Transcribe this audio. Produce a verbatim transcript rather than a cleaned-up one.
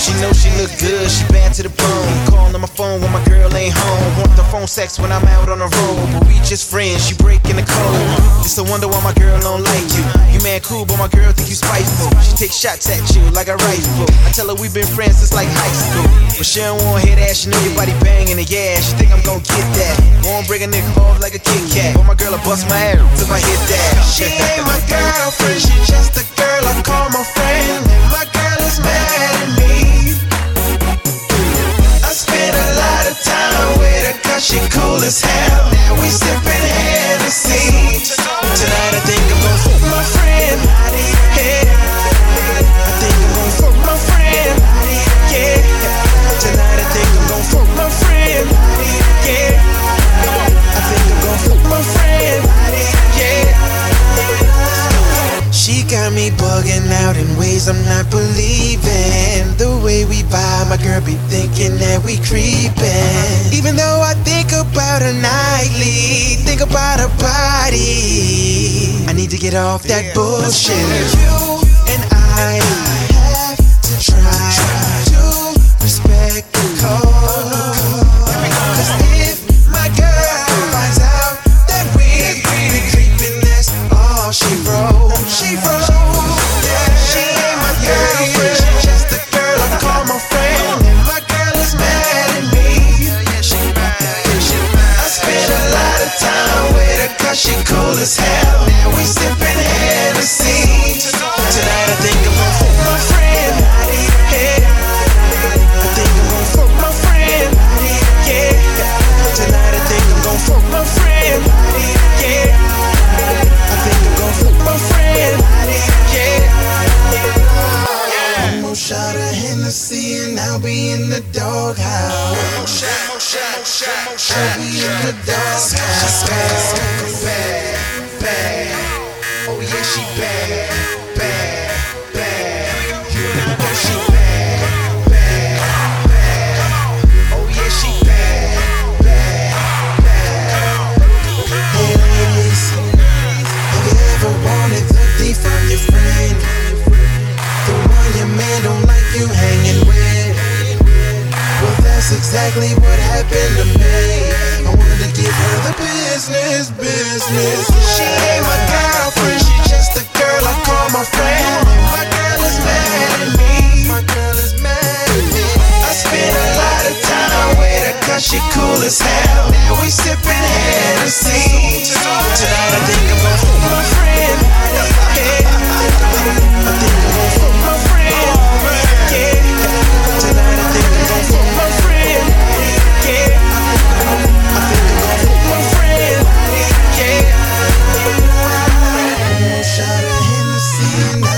She know she look good, she bad to the bone. Calling on my phone when my girl ain't home. Want the phone sex when I'm out on the road, but we just friends, she breaking the code. It's a wonder why my girl don't like you. You man cool, but my girl think you spiteful. She take shots at you like a rifle. I tell her we been friends since like high school, but she don't wanna hear that. She know your body banging and yeah, she think I'm gon' get that. Won't bring a nigga off like a Kit Kat, but my girl will bust my ass if I hit that. She ain't my girlfriend, she just a girl I call my friend, and my girl is mad at me. I spend a lot of time with her cause she cool as hell. Now we sippin' Hennessy. Tonight I think I'm gon' fuck my friend. Hey, I think I'm gon' fuck my friend. Yeah, tonight I think I'm gon' fuck my friend. Yeah, I think I'm gon' fuck my friend. Yeah. She got me bugging out in ways I'm not believing. The way we vibe, my girl be thinking that we creepin'. Even though I think about her nightly, think about her body, I need to get off that bullshit. You and I have to try to respect the code. Cause if my girl finds out that we're really creepin', that's all she wrote. She wrote, yeah. She ain't my girlfriend, she just a girl I call my friend, and my girl is mad at me. I spend a lot of time with her cause she cool as hell. Now we sippin' Hennessy. Tonight I think I'm gon' fuck my friend. Hey, I think I'm gon' fuck my friend. Yeah, tonight I think I'm gon' fuck my friend. Yeah, I think I'm gon' fuck my friend. Yeah. One more shot of Hennessy and I'll be in the doghouse. One more shot, more shot, more shot, more shot. I'll be in the doghouse. Bad, bad. Oh yeah, she bad, bad, bad. You know she bad, bad, bad. Oh yeah, she bad, bad, bad. Hey ladies, have you ever wanted the D from your friend? The one your man don't like you hanging with. Well, that's exactly what happened to me. I wanted to give her the business, business. She ain't my girlfriend, she just a girl I call my friend. And my girl is mad at me. My girl is mad at me. I spend a lot of time with her cause she cool as hell. Now we sippin' Hennessy. Tonight I think I'm gon' fuck my friend. Hey, I think I'm gon' fuck my friend. Yeah, tonight I think I'm gon' fuck my friend. Yeah, I think I'm gon' fuck my friend. Yeah, one more shot of Hennessy and